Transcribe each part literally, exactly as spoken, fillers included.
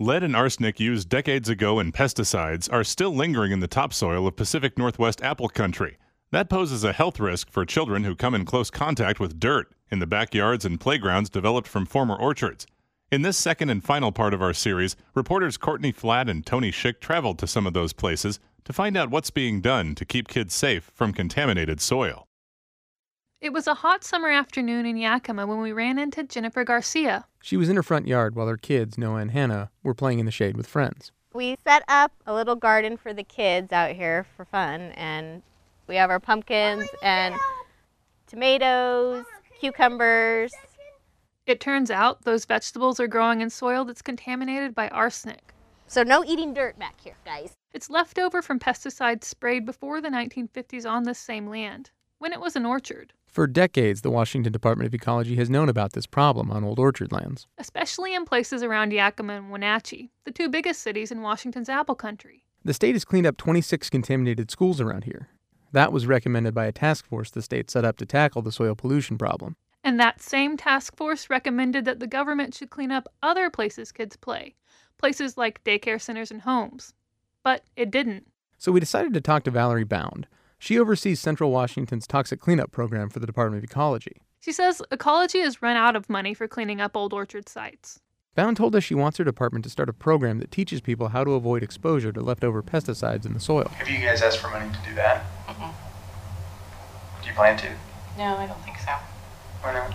Lead and arsenic used decades ago in pesticides are still lingering in the topsoil of Pacific Northwest apple country. That poses a health risk for children who come in close contact with dirt in the backyards and playgrounds developed from former orchards. In this second and final part of our series, reporters Courtney Flatt and Tony Schick traveled to some of those places to find out what's being done to keep kids safe from contaminated soil. It was a hot summer afternoon in Yakima when we ran into Jennifer Garcia. She was in her front yard while her kids, Noah and Hannah, were playing in the shade with friends. We set up a little garden for the kids out here for fun, and we have our pumpkins and tomatoes, cucumbers. It turns out those vegetables are growing in soil that's contaminated by arsenic. So no eating dirt back here, guys. It's left over from pesticides sprayed before the nineteen fifties on this same land, when it was an orchard. For decades, the Washington Department of Ecology has known about this problem on old orchard lands. Especially in places around Yakima and Wenatchee, the two biggest cities in Washington's apple country. The state has cleaned up twenty-six contaminated schools around here. That was recommended by a task force the state set up to tackle the soil pollution problem. And that same task force recommended that the government should clean up other places kids play, places like daycare centers and homes. But it didn't. So we decided to talk to Valerie Bound. She oversees Central Washington's toxic cleanup program for the Department of Ecology. She says ecology has run out of money for cleaning up old orchard sites. Bound told us she wants her department to start a program that teaches people how to avoid exposure to leftover pesticides in the soil. Have you guys asked for money to do that? Mm-mm. Do you plan to? No, I don't think so. Why not?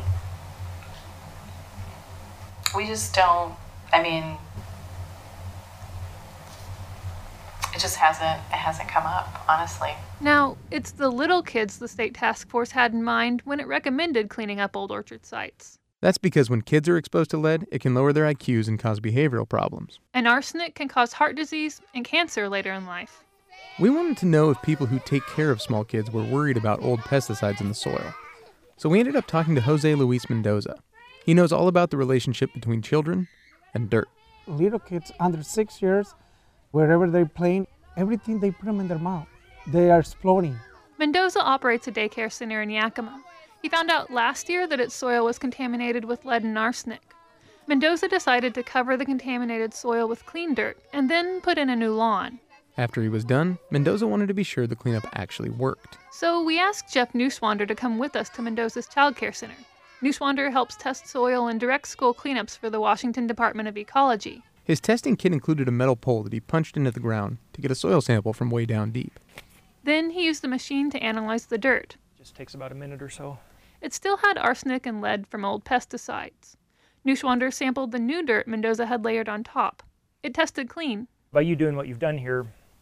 We just don't, I mean, it just hasn't, it hasn't come up, honestly. Now, it's the little kids the state task force had in mind when it recommended cleaning up old orchard sites. That's because when kids are exposed to lead, it can lower their I Qs and cause behavioral problems. And arsenic can cause heart disease and cancer later in life. We wanted to know if people who take care of small kids were worried about old pesticides in the soil. So we ended up talking to Jose Luis Mendoza. He knows all about the relationship between children and dirt. Little kids under six years, wherever they're playing, everything they put them in their mouth. They are exploding. Mendoza operates a daycare center in Yakima. He found out last year that its soil was contaminated with lead and arsenic. Mendoza decided to cover the contaminated soil with clean dirt and then put in a new lawn. After he was done, Mendoza wanted to be sure the cleanup actually worked. So we asked Jeff Neuschwander to come with us to Mendoza's child care center. Neuschwander helps test soil and direct school cleanups for the Washington Department of Ecology. His testing kit included a metal pole that he punched into the ground to get a soil sample from way down deep. Then he used the machine to analyze the dirt. Just takes about a minute or so. It still had arsenic and lead from old pesticides. Neuschwander sampled the new dirt Mendoza had layered on top. It tested clean. By you doing what you've done here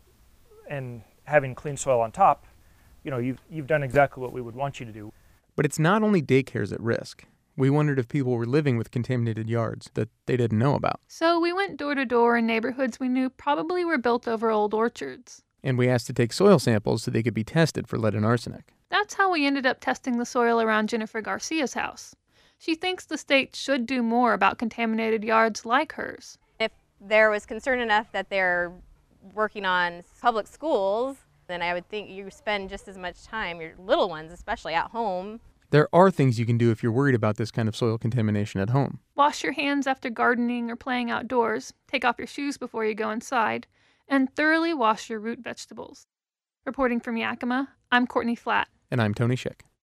and having clean soil on top, you know, you've, you've done exactly what we would want you to do. But it's not only daycares at risk. We wondered if people were living with contaminated yards that they didn't know about. So we went door to door in neighborhoods we knew probably were built over old orchards. And we asked to take soil samples so they could be tested for lead and arsenic. That's how we ended up testing the soil around Jennifer Garcia's house. She thinks the state should do more about contaminated yards like hers. If there was concern enough that they're working on public schools, then I would think you spend just as much time, your little ones especially, at home. There are things you can do if you're worried about this kind of soil contamination at home. Wash your hands after gardening or playing outdoors, take off your shoes before you go inside, and thoroughly wash your root vegetables. Reporting from Yakima, I'm Courtney Flatt. And I'm Tony Schick.